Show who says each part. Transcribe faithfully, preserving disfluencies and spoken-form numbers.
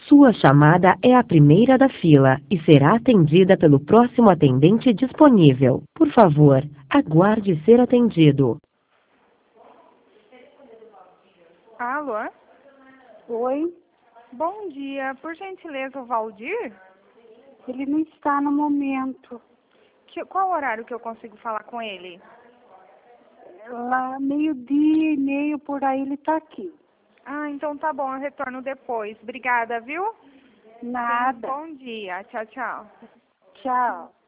Speaker 1: Sua chamada é a primeira da fila e será atendida pelo próximo atendente disponível. Por favor, aguarde ser atendido.
Speaker 2: Alô?
Speaker 3: Oi,
Speaker 2: Bom dia. Por gentileza, o Valdir?
Speaker 3: ele não está no momento.
Speaker 2: Que, qual horário que eu consigo falar com ele?
Speaker 3: Lá meio-dia e meio por aí ele está aqui.
Speaker 2: Ah, então tá bom, eu retorno depois. Obrigada, viu?
Speaker 3: Nada.
Speaker 2: Bom dia. Tchau, tchau.
Speaker 3: Tchau.